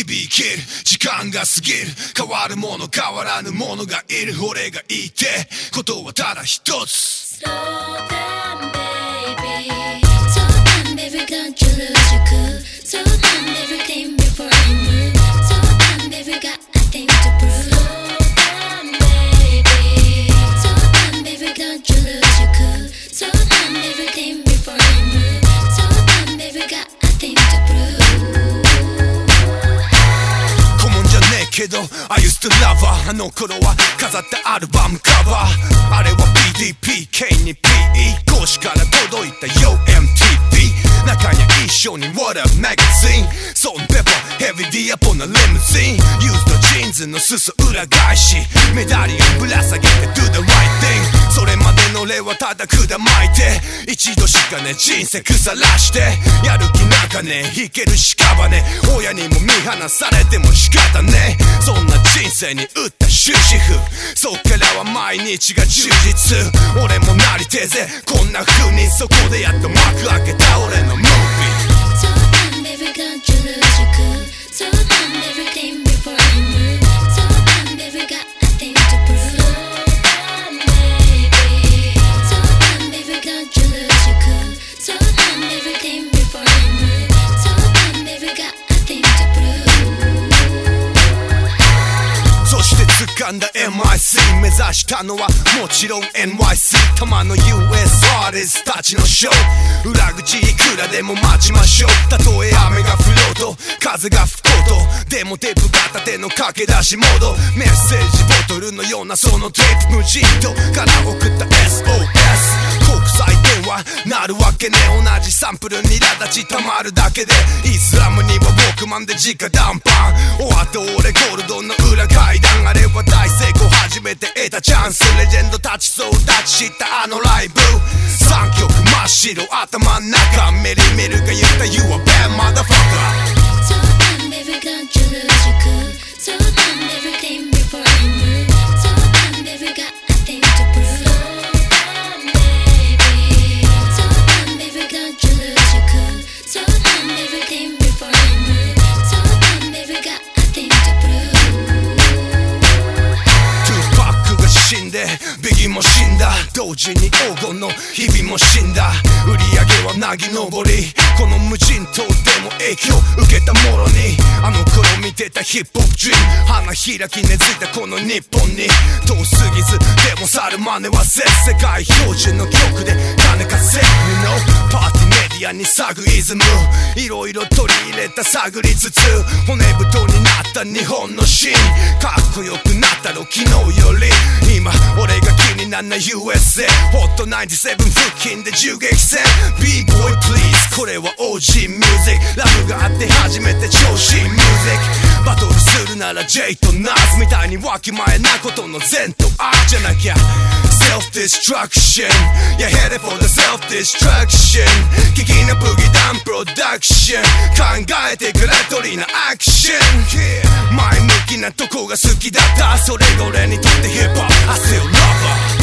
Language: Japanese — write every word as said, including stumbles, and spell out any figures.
々きる時間が過ぎる変わるもの変わらぬものがいる俺が言いてことはただ一つ Slow down baby Slow down baby can't you lose your cool Slow down everything before you move Slow down baby got a thing to prove Slow down baby Slow down baby can't you lose your cool Slow down everything before you move Slow down baby got a thing to prove けど I used to love her あの頃は飾ったアルバムカバーあれは ピーディーピーケー に ピーイー 講師から届いた Yo エムティービー 中には一緒に What up magazine Salt and pepper heavy D up on the limousine Used the jeans の裾裏返しメダリオンぶら下げて Do the right thing それまでの例はただ管巻いて一度しかね人生腐らしてやる気なんかね弾ける屍親にも見放されても仕方ねそんな人生に打った終止符そっからは毎日が充実俺もなりてえぜこんな風にそこでやっと幕開けた俺のムービー So down baby can't you lose your cool So down everything before you move So down baby got a thing to prove So down baby So down baby can't you lose your cool So down everything before you move So down baby got a thing to prove そして掴んだ エムアイシー 目指したのはもちろん エヌワイシー たまの ユーエス アーティストたちのショー裏口いくらでも待ちましょうたとえ雨が降ろうと風が吹こうとでもテープ片手の駆け出しモードメッセージボトルのようなそのテープ無人島から送った エスオーエス 国際電話なるわけね同じサンプルに苛立ちたまるだけでイスラムにはウォークマンで直談判終わった俺ゴールドの裏階段あれは大成功初めて得たチャンスレジェンド立ちそう立ちしたあのライブさんきょく真っ白頭ん中メリメルが言った You a bad motherfucker So down baby can't you lose your cool So down everything before you move So down baby got a thing to prove So down baby So down baby can't you lose your cool So down everything before you move So down baby got a thing to prove トゥーパックが死んでビギも死んだ同時に黄金の日々も死んだ売り上げはなぎ登りこの無人島でも影響受けたもろにあの頃見てたヒップホップドリーム花開き根付いたこの日本に遠すぎずでも去る真似はせ世界標準の曲で金稼ぐのパーティーメディアにサグイズムいろいろ取り入れた探りつつ骨太になった日本のシーンかっこよくなったろ昨日より今俺が気になんない ユーエスエー ホットナインティセブン付近で銃撃戦 B-boy please これは オージー ミュージックラブがあって初めて調子いいミュージックバトルするなら J と ナーズみたいにわきまえなことの善と悪じゃなきゃ Self-destruction Yeah headed for the self-destruction 危機なブギダンプロダクション考えてから取りなアクション前向きなとこが好きだったそれが俺にとってヒップホップ I still love her